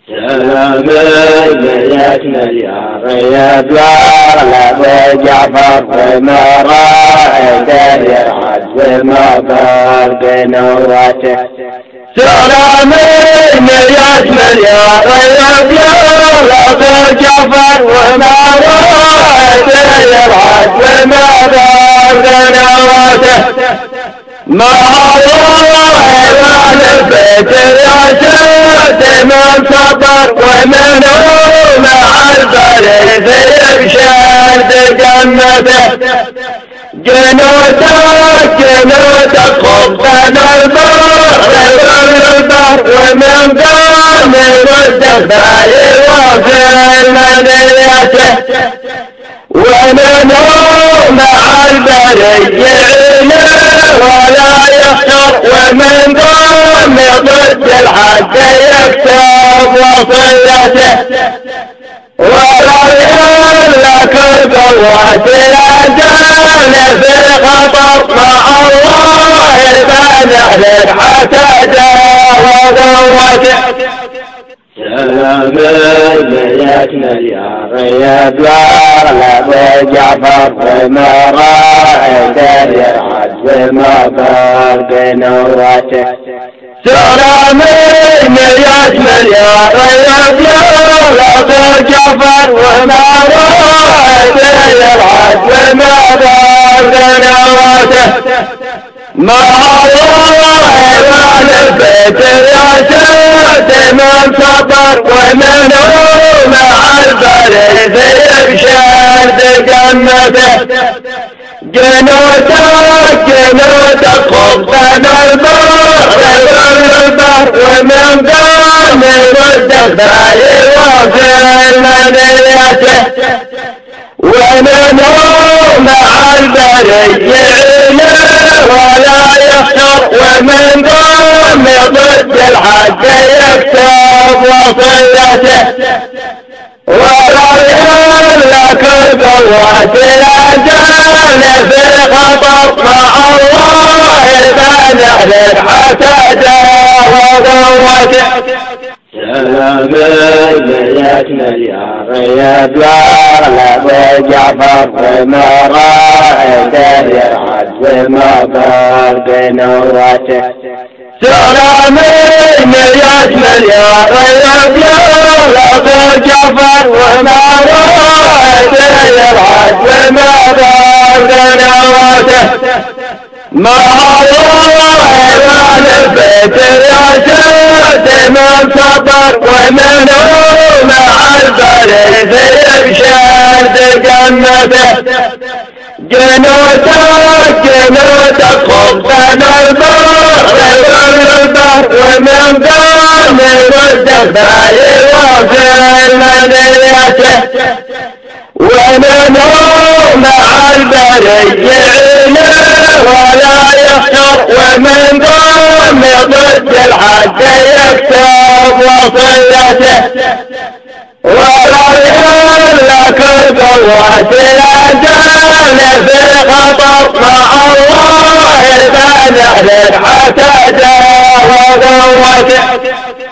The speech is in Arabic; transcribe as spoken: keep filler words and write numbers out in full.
سلام بيتنا يا ريب لا جعفر ما رايد يرعد وما فرق نوته. سلام بيتنا يا ريب لا جعفر وما رايد يرعد وما فرق نوته. ما البيت يا شاد من صبر ومن مع البرد يبشر جنته. جنوتك جنوتك خبنا البر البر ومن قام والدفاع وفي المنيته. ومن مع البرد يعينه ولا يخسر ومن قام ضد الحق يكتب وصيته. ولا يملك القوات الأجال في الخطر مع الله فنحلك حتى جاوز قوته. سلام بيتنا يا ريب لا جعفر ما رايد يرعد وما فرق نوته. سلام بيتنا يا ريب لا جعفر وما رايد يرعد وما فرق نوته. ما البيت يا شاد من صبر ومن مع البرد يبشر جنته. جنوتك جنوتك خبنا البر البر ومن قام والدفاع وفي المنيته. ومن مع البرد يعينه ولا يخسر ومن قام ضد الحق يكتب وصيته. ولا يملك القوات الأجال في الخطر مع الله فنحلك حتى جاوز قوته. سلام بيتنا يا ريب لا جعفر ما رايد يرعد وما فرق نوته. سلام بيتنا يا ريب لا جعفر وما رايد يرعد وما فرق نوته. ما البيت يا شاد من صبر ومن مع البرد يبشر جنته. جنوتك جنوتك خبنا البر البر ومن قام والدفاع وفي المنيته. ومن مع البرد يعينه ولا يخسر ومن قام ضد الحق يكتب وصيته. ولا يملك القوات الأجال في الخطر مع الله فنحلك حتى جاوز قوته.